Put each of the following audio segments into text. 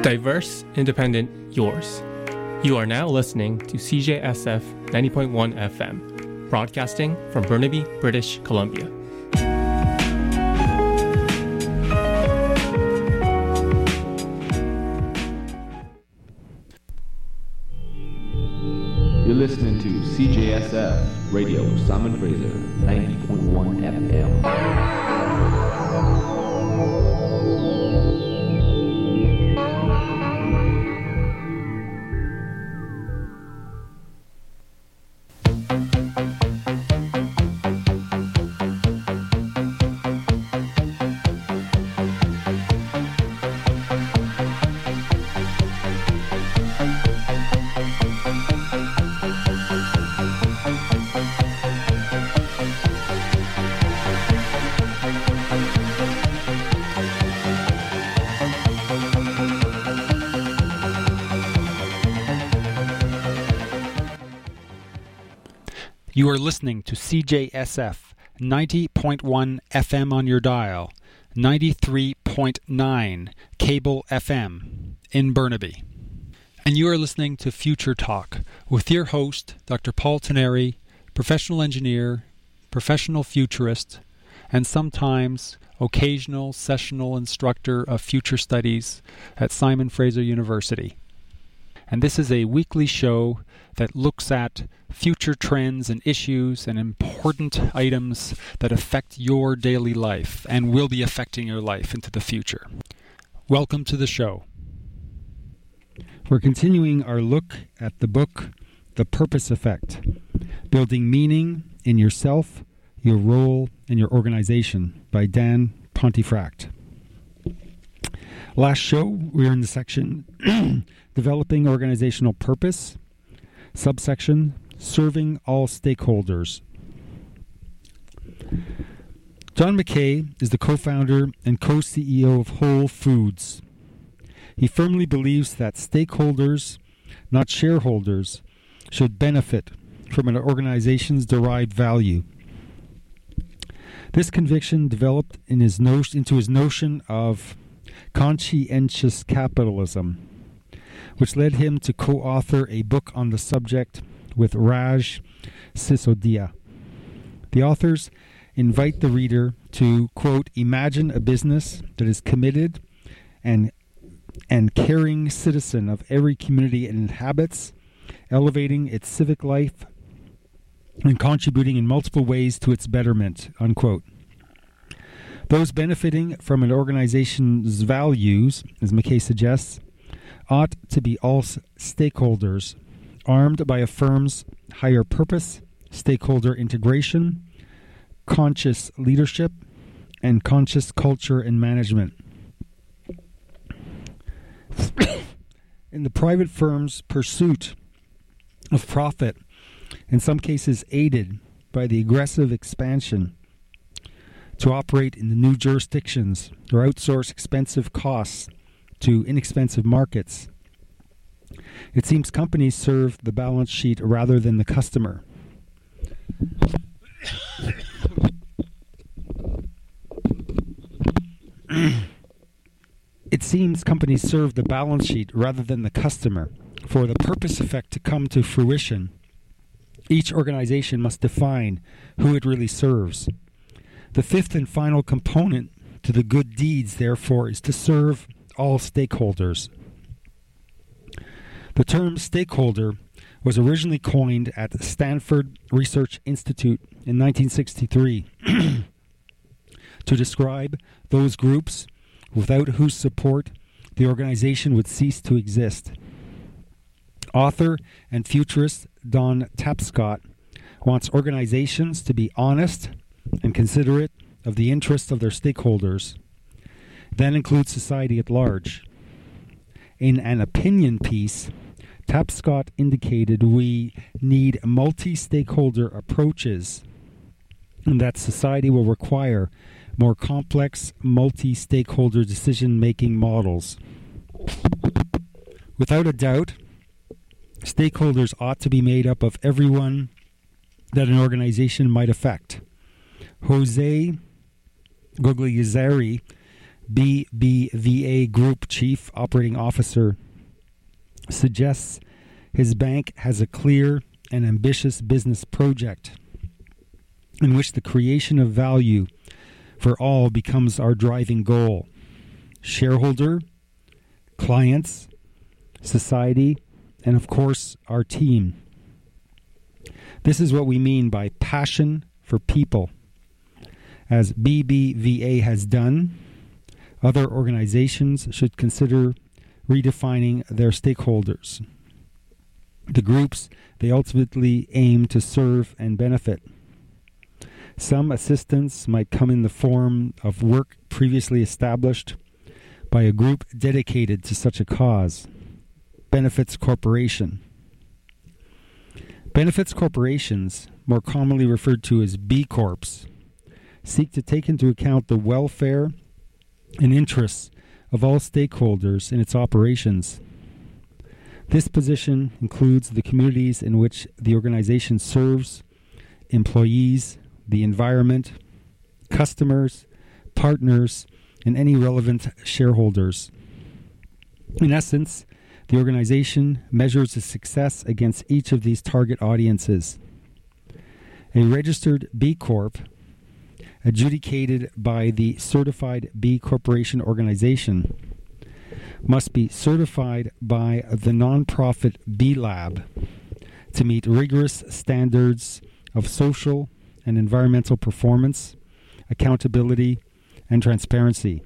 Diverse, independent, yours. You are now listening to CJSF 90.1 FM, broadcasting from Burnaby, British Columbia. You're listening to CJSF Radio Simon Fraser 90.1 FM. You are listening to CJSF 90.1 FM on your dial, 93.9 cable FM in Burnaby. And you are listening to Future Talk with your host, Dr. Paul Teneri, professional engineer, professional futurist, and sometimes occasional sessional instructor of future studies at Simon Fraser University. And this is a weekly show that looks at future trends and issues and important items that affect your daily life and will be affecting your life into the future. Welcome to the show. We're continuing our look at the book, The Purpose Effect, Building Meaning in Yourself, Your Role, and Your Organization by Dan Pontefract. Last show, we were in the section Developing Organizational Purpose, subsection Serving All Stakeholders. John Mackay is the co-founder and co-CEO of Whole Foods. He firmly believes that stakeholders, not shareholders, should benefit from an organization's derived value. This conviction developed into his notion of conscientious capitalism, which led him to co-author a book on the subject with Raj Sisodia. The authors invite the reader to, quote, imagine a business that is committed and caring citizen of every community it inhabits, elevating its civic life and contributing in multiple ways to its betterment, unquote. Those benefiting from an organization's values, as Mackay suggests, ought to be all stakeholders, armed by a firm's higher purpose, stakeholder integration, conscious leadership, and conscious culture and management. In the private firm's pursuit of profit, in some cases aided by the aggressive expansion to operate in the new jurisdictions or outsource expensive costs to inexpensive markets, it seems companies serve the balance sheet rather than the customer. It seems companies serve the balance sheet rather than the customer. For the purpose effect to come to fruition, each organization must define who it really serves. The fifth and final component to the good deeds, therefore, is to serve all stakeholders. The term stakeholder was originally coined at the Stanford Research Institute in 1963 to describe those groups without whose support the organization would cease to exist. Author and futurist Don Tapscott wants organizations to be honest and considerate of the interests of their stakeholders. That includes society at large. In an opinion piece, Tapscott indicated we need multi-stakeholder approaches and that society will require more complex multi-stakeholder decision-making models. Without a doubt, stakeholders ought to be made up of everyone that an organization might affect. Jose Guglielzari BBVA Group Chief Operating Officer, suggests his bank has a clear and ambitious business project in which the creation of value for all becomes our driving goal. Shareholder, clients, society, and of course, our team. This is what we mean by passion for people. As BBVA has done, other organizations should consider redefining their stakeholders, the groups they ultimately aim to serve and benefit. Some assistance might come in the form of work previously established by a group dedicated to such a cause. Benefits Corporation. Benefits corporations, more commonly referred to as B Corps, seek to take into account the welfare and interests of all stakeholders in its operations. This position includes the communities in which the organization serves, employees, the environment, customers, partners, and any relevant shareholders. In essence, the organization measures its success against each of these target audiences. A registered B Corp, adjudicated by the Certified B Corporation organization, must be certified by the nonprofit B Lab to meet rigorous standards of social and environmental performance, accountability, and transparency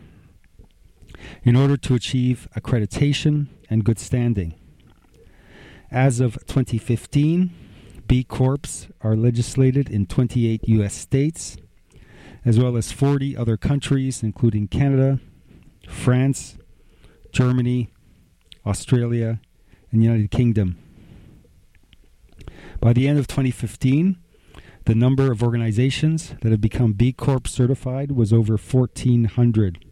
in order to achieve accreditation and good standing. As of 2015, B Corps are legislated in 28 U.S. states, as well as 40 other countries, including Canada, France, Germany, Australia, and the United Kingdom. By the end of 2015, the number of organizations that have become B Corp certified was over 1,400.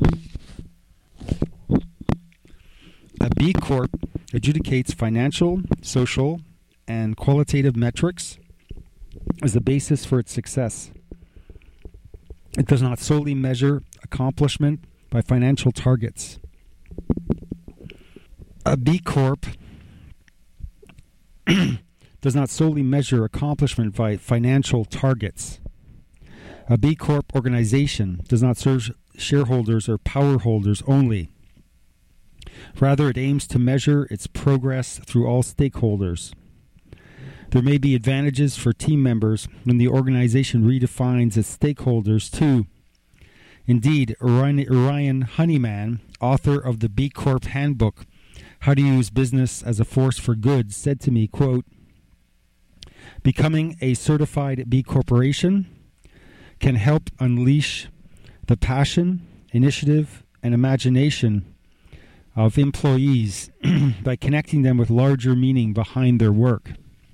A B Corp adjudicates financial, social, and qualitative metrics as the basis for its success. It does not solely measure accomplishment by financial targets. A B Corp does not solely measure accomplishment by financial targets. A B Corp organization does not serve shareholders or power holders only. Rather, it aims to measure its progress through all stakeholders. There may be advantages for team members when the organization redefines its stakeholders too. Indeed, Ryan Honeyman, author of the B Corp Handbook, How to Use Business as a Force for Good, said to me, quote, "Becoming a certified B Corporation can help unleash the passion, initiative, and imagination of employees by connecting them with larger meaning behind their work."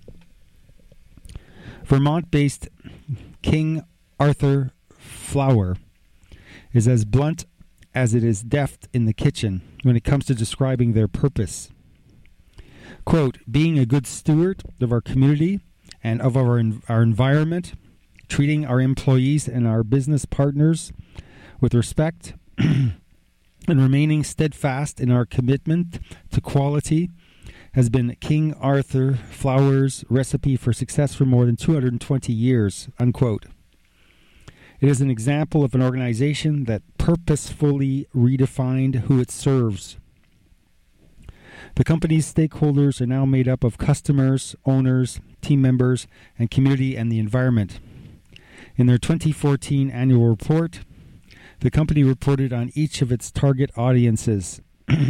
Vermont-based King Arthur Flour is as blunt as it is deft in the kitchen when it comes to describing their purpose. Quote, "Being a good steward of our community and of our environment, treating our employees and our business partners with respect, and remaining steadfast in our commitment to quality has been King Arthur Flour's recipe for success for more than 220 years, unquote. It is an example of an organization that purposefully redefined who it serves. The company's stakeholders are now made up of customers, owners, team members, and community and the environment. In their 2014 annual report, the company reported on each of its target audiences.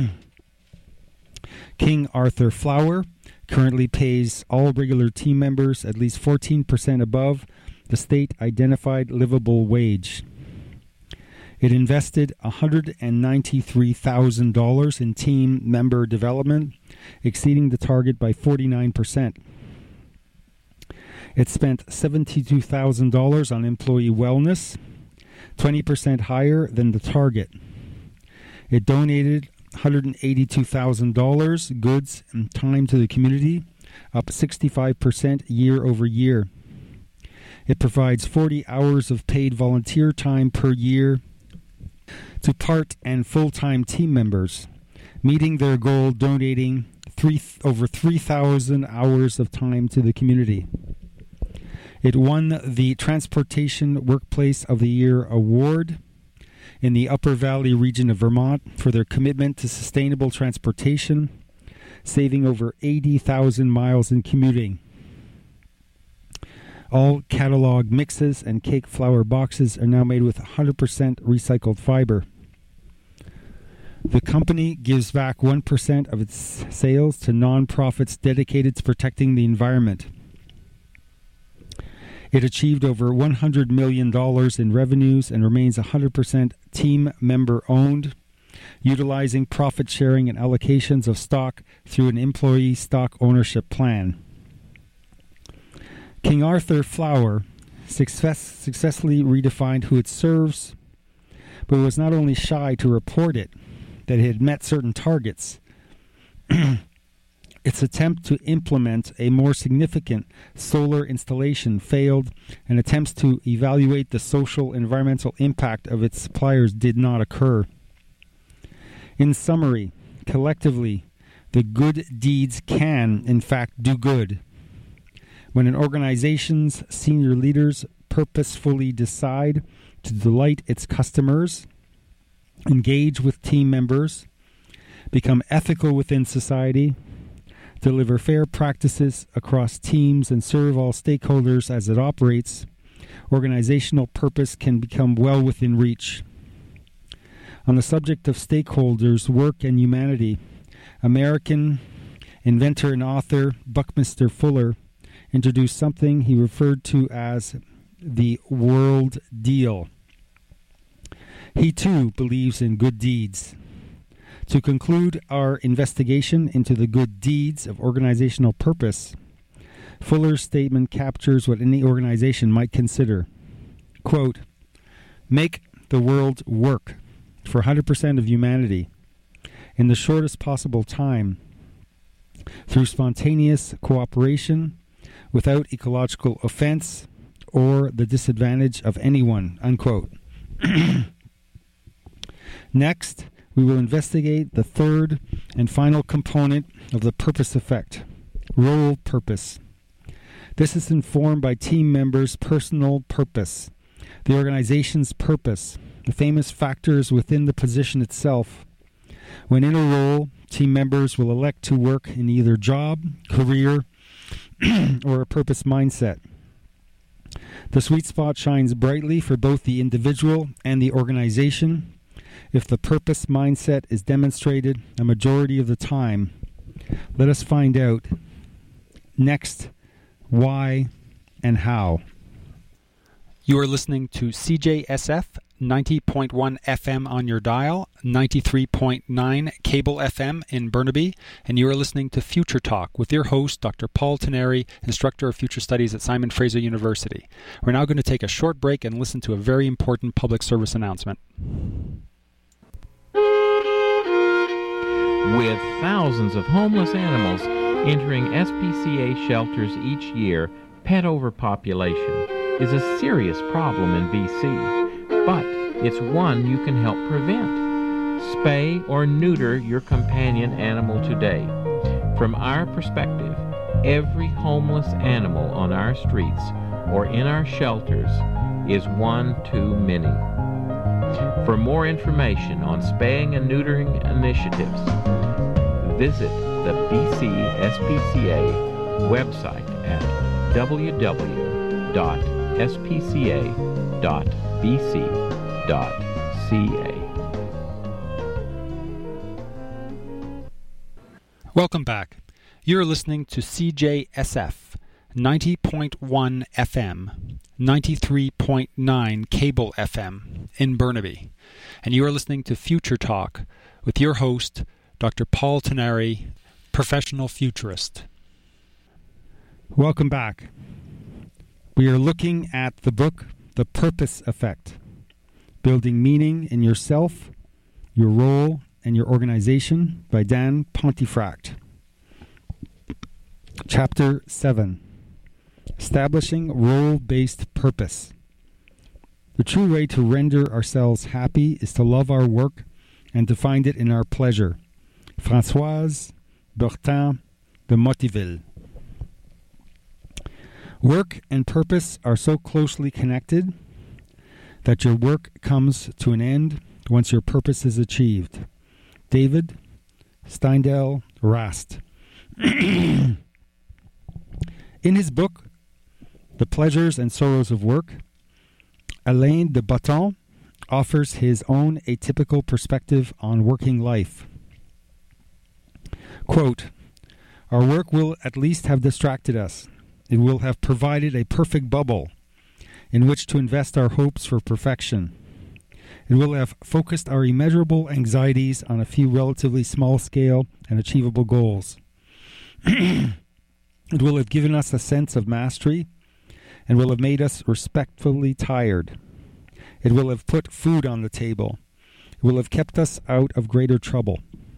King Arthur Flour currently pays all regular team members at least 14% above the state-identified livable wage. It invested $193,000 in team member development, exceeding the target by 49%. It spent $72,000 on employee wellness, 20% higher than the target. It donated $182,000 goods and time to the community, up 65% year over year. It provides 40 hours of paid volunteer time per year to part and full-time team members, meeting their goal donating over 3,000 hours of time to the community. It won the Transportation Workplace of the Year award in the Upper Valley region of Vermont for their commitment to sustainable transportation, saving over 80,000 miles in commuting. All catalog mixes and cake flour boxes are now made with 100% recycled fiber. The company gives back 1% of its sales to nonprofits dedicated to protecting the environment. It achieved over $100 million in revenues and remains 100% team member owned, utilizing profit sharing and allocations of stock through an employee stock ownership plan. King Arthur Flour successfully redefined who it serves, but was not only shy to report it, that it had met certain targets. Its attempt to implement a more significant solar installation failed, and attempts to evaluate the social environmental impact of its suppliers did not occur. In summary, collectively, the good deeds can, in fact, do good. When an organization's senior leaders purposefully decide to delight its customers, engage with team members, become ethical within society, deliver fair practices across teams, and serve all stakeholders as it operates, organizational purpose can become well within reach. On the subject of stakeholders, work, and humanity, American inventor and author Buckminster Fuller introduced something he referred to as the world deal. He too believes in good deeds. To conclude our investigation into the good deeds of organizational purpose, Fuller's statement captures what any organization might consider. Quote, make the world work for 100% of humanity in the shortest possible time through spontaneous cooperation without ecological offense or the disadvantage of anyone, unquote. Next, we will investigate the third and final component of the purpose effect, role purpose. This is informed by team members' personal purpose, the organization's purpose, the famous factors within the position itself. When in a role, team members will elect to work in either job, career, or a purpose mindset. The sweet spot shines brightly for both the individual and the organization if the purpose mindset is demonstrated a majority of the time. Let us find out next why and how. You are listening to CJSF 90.1 FM on your dial, 93.9 cable FM in Burnaby, and you are listening to Future Talk with your host, Dr. Paul Teneri, Instructor of Future Studies at Simon Fraser University. We're now going to take a short break and listen to a very important public service announcement. With thousands of homeless animals entering SPCA shelters each year, pet overpopulation is a serious problem in BC, but it's one you can help prevent. Spay or neuter your companion animal today. From our perspective, every homeless animal on our streets or in our shelters is one too many. For more information on spaying and neutering initiatives, visit the BC SPCA website at www.spca.bc.ca. Welcome back. You're listening to CJSF 90.1 FM, 93.9 cable FM in Burnaby. And you are listening to Future Talk with your host, Dr. Paul Teneri, professional futurist. Welcome back. We are looking at the book, The Purpose Effect, Building Meaning in Yourself, Your Role, and Your Organization by Dan Pontefract. Chapter 7, Establishing Role-Based Purpose. The true way to render ourselves happy is to love our work and to find it in our pleasure. Françoise Bertin de Motteville. Work and purpose are so closely connected that your work comes to an end once your purpose is achieved. David Steindl Rast. In his book, The Pleasures and Sorrows of Work, Alain de Botton offers his own atypical perspective on working life. Quote, "Our work will at least have distracted us. It will have provided a perfect bubble in which to invest our hopes for perfection. It will have focused our immeasurable anxieties on a few relatively small-scale and achievable goals. It will have given us a sense of mastery and will have made us respectfully tired. It will have put food on the table. It will have kept us out of greater trouble."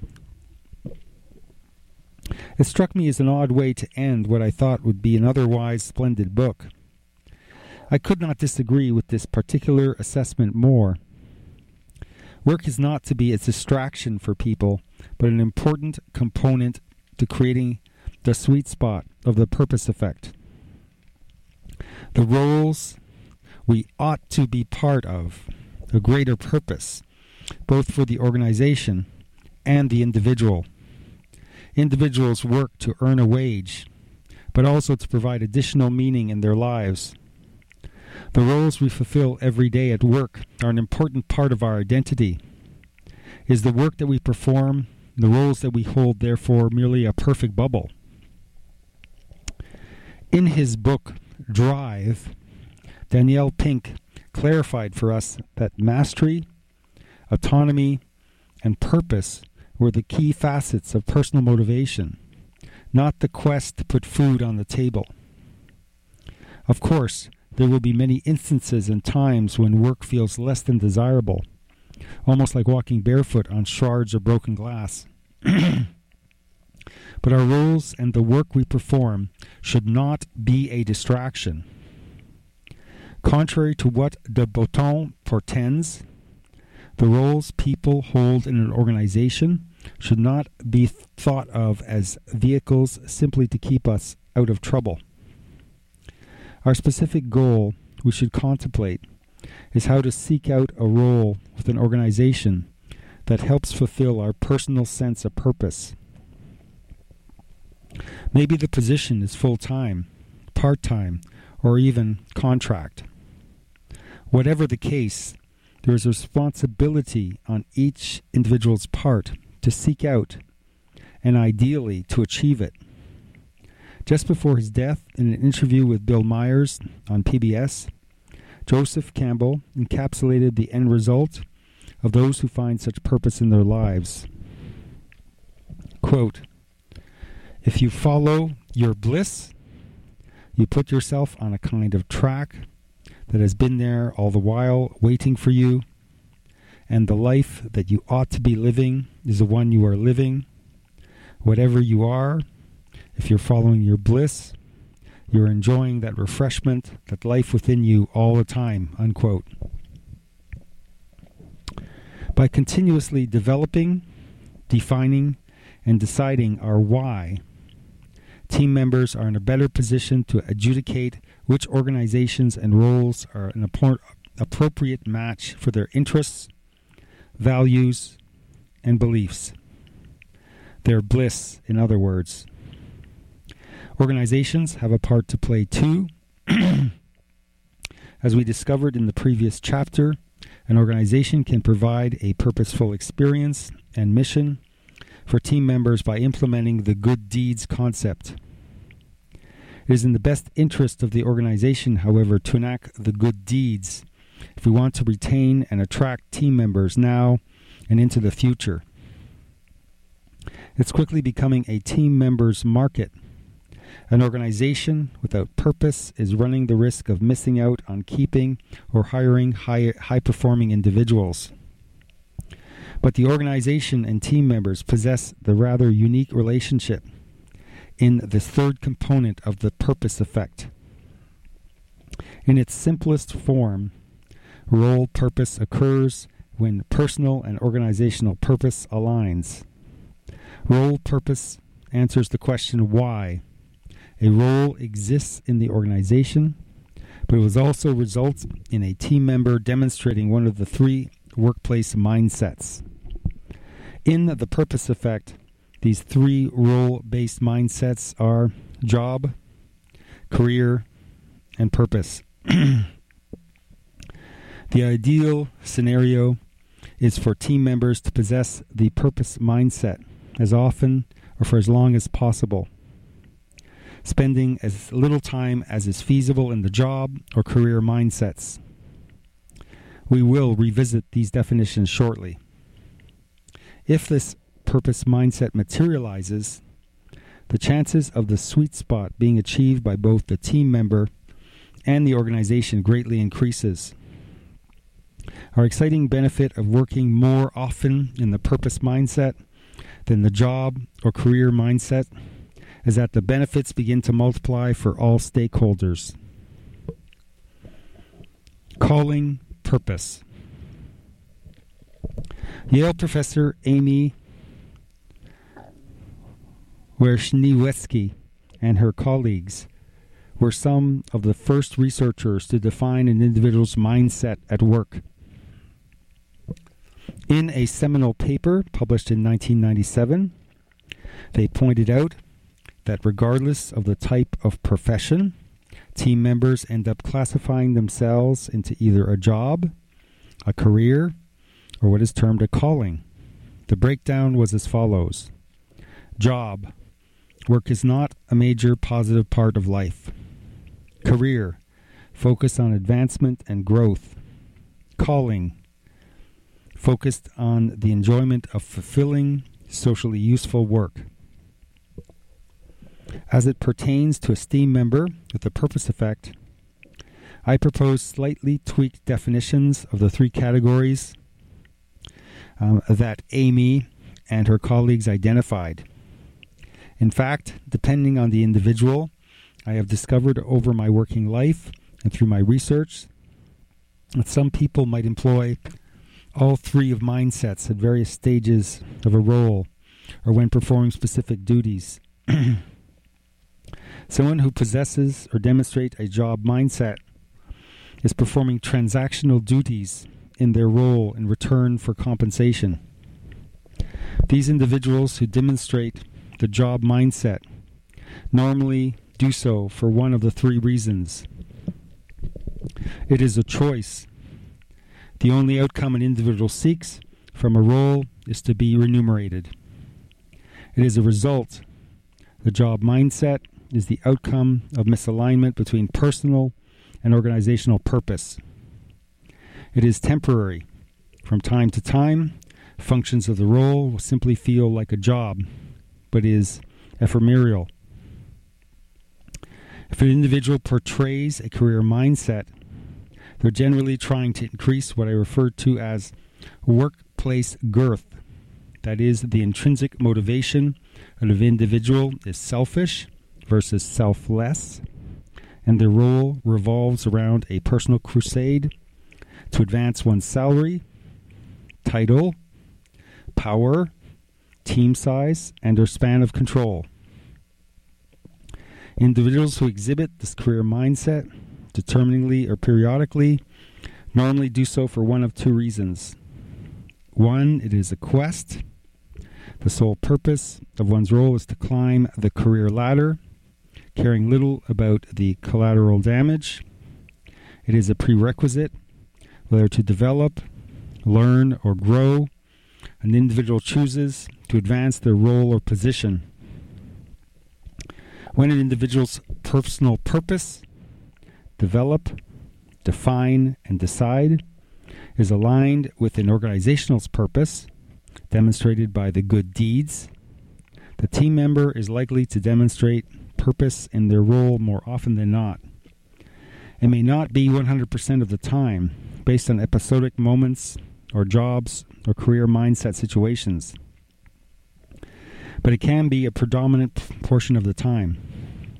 It struck me as an odd way to end what I thought would be an otherwise splendid book. I could not disagree with this particular assessment more. Work is not to be a distraction for people, but an important component to creating the sweet spot of the purpose effect. The roles we ought to be part of, a greater purpose, both for the organization and the individual. Individuals work to earn a wage, but also to provide additional meaning in their lives. The roles we fulfill every day at work are an important part of our identity. Is the work that we perform, the roles that we hold, therefore, merely a perfect bubble? In his book, Drive, Danielle Pink clarified for us that mastery, autonomy, and purpose were the key facets of personal motivation, not the quest to put food on the table. Of course, there will be many instances and times when work feels less than desirable, almost like walking barefoot on shards of broken glass. But our roles and the work we perform should not be a distraction. Contrary to what de Botton portends, the roles people hold in an organization should not be thought of as vehicles simply to keep us out of trouble. Our specific goal we should contemplate is how to seek out a role with an organization that helps fulfill our personal sense of purpose. Maybe the position is full-time, part-time, or even contract. Whatever the case, there is a responsibility on each individual's part to seek out and ideally to achieve it. Just before his death, in an interview with Bill Myers on PBS, Joseph Campbell encapsulated the end result of those who find such purpose in their lives. Quote, "If you follow your bliss, you put yourself on a kind of track that has been there all the while waiting for you, and the life that you ought to be living is the one you are living. Whatever you are, if you're following your bliss, you're enjoying that refreshment, that life within you all the time," unquote. By continuously developing, defining, and deciding our why, team members are in a better position to adjudicate which organizations and roles are an appropriate match for their interests, values, and beliefs. Their bliss, in other words. Organizations have a part to play too. As we discovered in the previous chapter, an organization can provide a purposeful experience and mission for team members by implementing the good deeds concept. It is in the best interest of the organization, however, to enact the good deeds if we want to retain and attract team members now and into the future. It's quickly becoming a team members market. An organization without purpose is running the risk of missing out on keeping or hiring high-performing individuals. But the organization and team members possess the rather unique relationship in this third component of the purpose effect. In its simplest form, Role purpose occurs when personal and organizational purpose aligns. Role purpose answers the question why. A role exists in the organization, but it also results in a team member demonstrating one of the three workplace mindsets. In the purpose effect, these three role-based mindsets are job, career, and purpose. The ideal scenario is for team members to possess the purpose mindset as often or for as long as possible, spending as little time as is feasible in the job or career mindsets. We will revisit these definitions shortly. If this purpose mindset materializes, the chances of the sweet spot being achieved by both the team member and the organization greatly increases. Our exciting benefit of working more often in the purpose mindset than the job or career mindset is that the benefits begin to multiply for all stakeholders. Calling purpose. Yale professor Amy Wierzchniewski and her colleagues were some of the first researchers to define an individual's mindset at work. In a seminal paper published in 1997, they pointed out that regardless of the type of profession, team members end up classifying themselves into either a job, a career, or what is termed a calling. The breakdown was as follows. Job. Work is not a major positive part of life. Career. Focus on advancement and growth. Calling. Focused on the enjoyment of fulfilling, socially useful work. As it pertains to a team member with a purpose effect, I propose slightly tweaked definitions of the three categories that Amy and her colleagues identified. In fact, depending on the individual, I have discovered over my working life and through my research that some people might employ all three of mindsets at various stages of a role or when performing specific duties. Someone who possesses or demonstrates a job mindset is performing transactional duties in their role in return for compensation. These individuals who demonstrate the job mindset normally do so for one of the three reasons. It is a choice. The only outcome an individual seeks from a role is to be remunerated. It is a result. The job mindset is the outcome of misalignment between personal and organizational purpose. It is temporary. From time to time, functions of the role will simply feel like a job, but is ephemeral. If an individual portrays a career mindset, they're generally trying to increase what I refer to as workplace girth. That is, the intrinsic motivation of an individual is selfish versus selfless, and their role revolves around a personal crusade to advance one's salary, title, power, team size, and their span of control. Individuals who exhibit this career mindset, determiningly or periodically, normally do so for one of two reasons. One, it is a quest. The sole purpose of one's role is to climb the career ladder, caring little about the collateral damage. It is a prerequisite, whether to develop, learn, or grow, an individual chooses to advance their role or position. When an individual's personal purpose, develop, define, and decide, is aligned with an organizational's purpose, demonstrated by the good deeds, the team member is likely to demonstrate purpose in their role more often than not. It may not be 100% of the time, based on episodic moments or jobs or career mindset situations, but it can be a predominant portion of the time.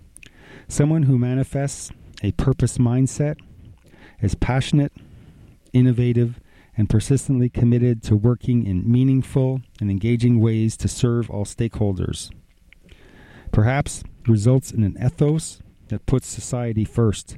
Someone who manifests a purpose mindset is passionate, innovative, and persistently committed to working in meaningful and engaging ways to serve all stakeholders. Perhaps results in an ethos that puts society first.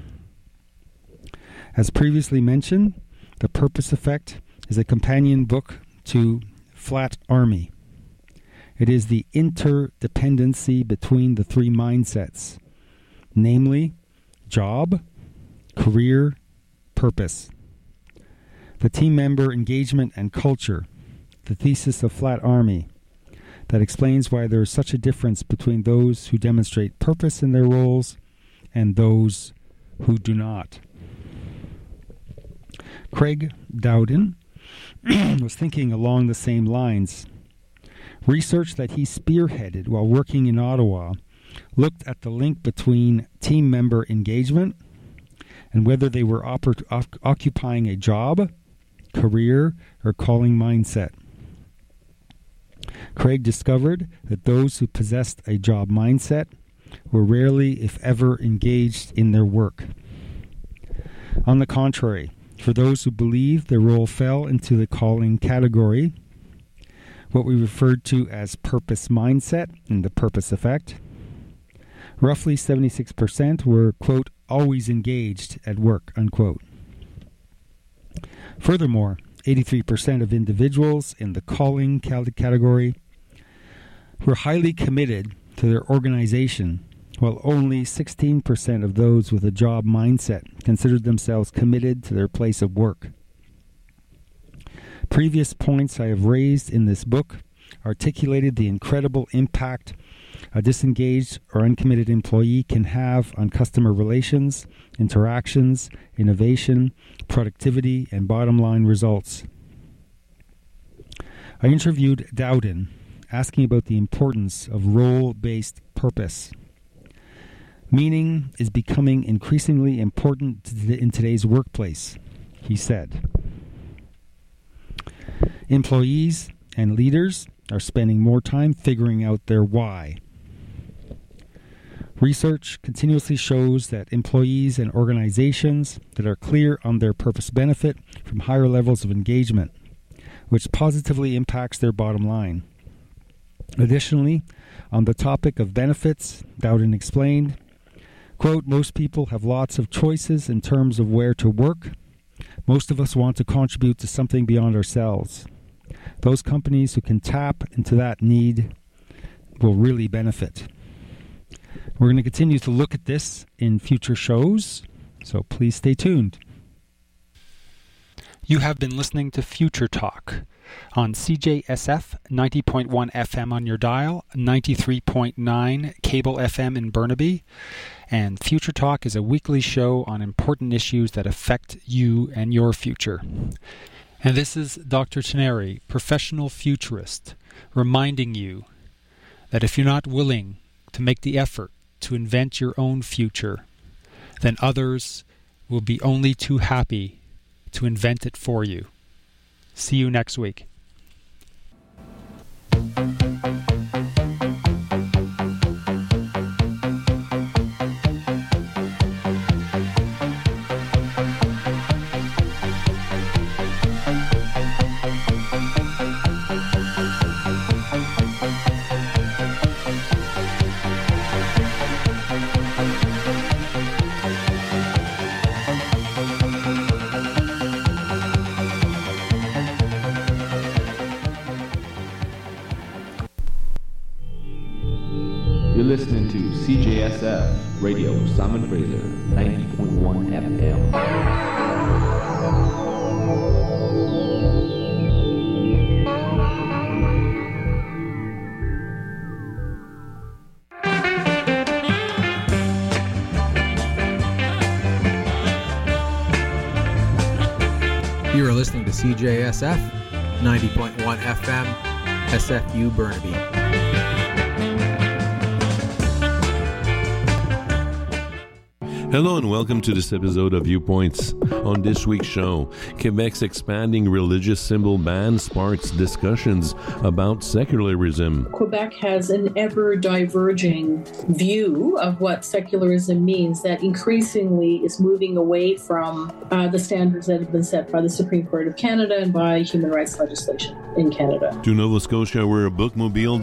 As previously mentioned, The Purpose Effect is a companion book to Flat Army. It is the interdependency between the three mindsets, namely job, career, purpose. The team member engagement and culture, the thesis of Flat Army, that explains why there is such a difference between those who demonstrate purpose in their roles and those who do not. Craig Dowden was thinking along the same lines. Research that he spearheaded while working in Ottawa looked at the link between team member engagement and whether they were occupying a job, career, or calling mindset. Craig discovered that those who possessed a job mindset were rarely, if ever, engaged in their work. On the contrary, for those who believed their role fell into the calling category, what we referred to as purpose mindset and the purpose effect, roughly 76% were, quote, always engaged at work, unquote. Furthermore, 83% of individuals in the calling category were highly committed to their organization, while only 16% of those with a job mindset considered themselves committed to their place of work. Previous points I have raised in this book articulated the incredible impact a disengaged or uncommitted employee can have on customer relations, interactions, innovation, productivity, and bottom-line results. I interviewed Dowden, asking about the importance of role-based purpose. Meaning is becoming increasingly important in today's workplace, he said. Employees and leaders are spending more time figuring out their why. Research continuously shows that employees and organizations that are clear on their purpose benefit from higher levels of engagement, which positively impacts their bottom line. Additionally, on the topic of benefits, Dowden explained, quote, most people have lots of choices in terms of where to work. Most of us want to contribute to something beyond ourselves. Those companies who can tap into that need will really benefit. We're going to continue to look at this in future shows, so please stay tuned. You have been listening to Future Talk on CJSF 90.1 FM on your dial, 93.9 cable FM in Burnaby, and Future Talk is a weekly show on important issues that affect you and your future. And this is Dr. Teneri, professional futurist, reminding you that if you're not willing to make the effort to invent your own future, then others will be only too happy to invent it for you. See you next week. Listening to CJSF Radio Simon Fraser 90.1 FM. You are listening to CJSF 90.1 FM, SFU Burnaby. Hello and welcome to this episode of Viewpoints. On this week's show, Quebec's expanding religious symbol ban sparks discussions about secularism. Quebec has an ever-diverging view of what secularism means that increasingly is moving away from the standards that have been set by the Supreme Court of Canada and by human rights legislation in Canada. To Nova Scotia, where a bookmobile